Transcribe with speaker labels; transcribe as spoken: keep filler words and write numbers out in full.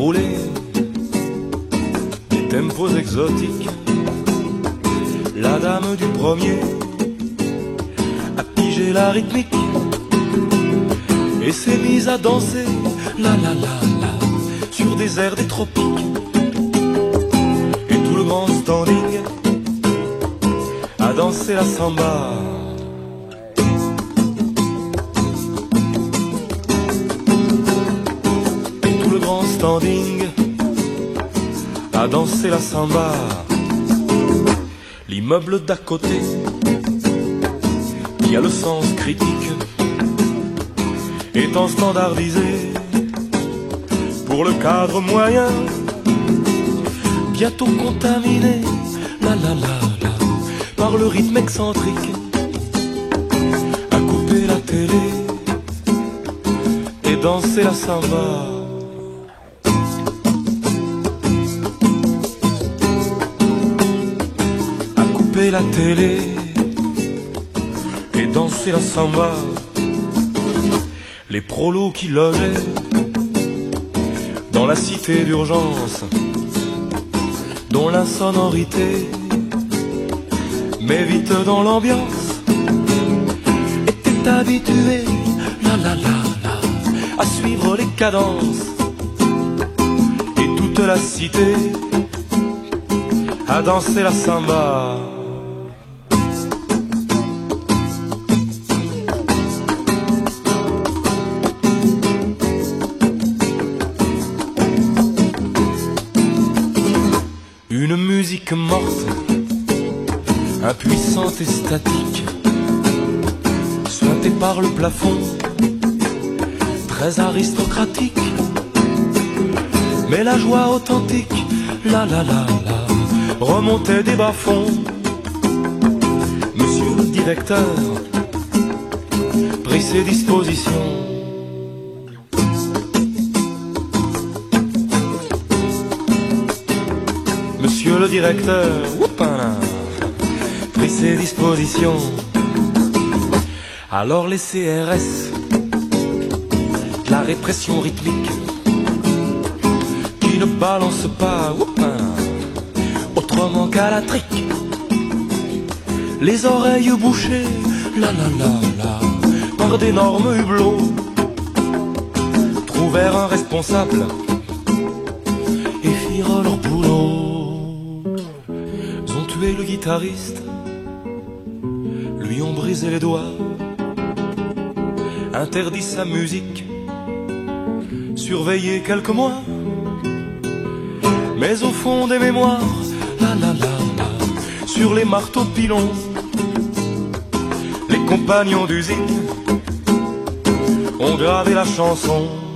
Speaker 1: dérouler des tempos exotiques. La dame du premier a pigé la rythmique et s'est mise à danser, la la la la, sur des airs des tropiques. Et tout le grand standing a dansé la samba. Et tout le grand standing a dansé la samba. L'immeuble d'à côté, qui a le sens critique, étant standardisé pour le cadre moyen, bientôt contaminé, la la la la, par le rythme excentrique, a coupé la télé et dansé la samba. La télé et danser la samba. Les prolos qui logeaient dans la cité d'urgence, dont l'insonorité met vite dans l'ambiance, étaient habitués, la la la la, à suivre les cadences. Et toute la cité a dansé la samba. Une musique morte, impuissante et statique, sointée par le plafond, très aristocratique. Mais la joie authentique, la la la la, remontait des bas-fonds. Monsieur le directeur prit ses dispositions. Monsieur le directeur, oupin, prit ses dispositions. Alors les C R S, la répression rythmique, qui ne balance pas, oupin, autrement qu'à la trique, les oreilles bouchées, la la la la, par d'énormes hublots, trouvèrent un responsable et firent leur boulot. Le guitariste, lui ont brisé les doigts, interdit sa musique, surveillé quelques mois. Mais au fond des mémoires, la la la la, sur les marteaux pilons, les compagnons d'usine ont gravé la chanson.